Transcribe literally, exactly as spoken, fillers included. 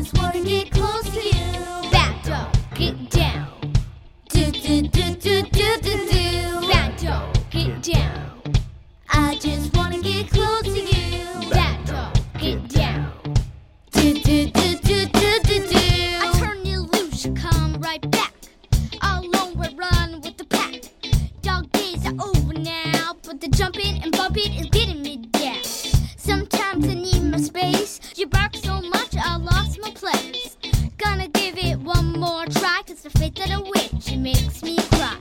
just wanna get close to you. Bad dog, get down. Do do do do do do do. Bad dog, get down. I just wanna get close to you. Bad dog, get down. Do do do do do do do. I turn you loose, you come right back. All alone we run with the pack. Dog days are over now, but the jumping and bumping is getting me down. Sometimes I need my space. You bark so much I lost my place. Gonna give it one more try, cause the fate of the witch, it makes me cry.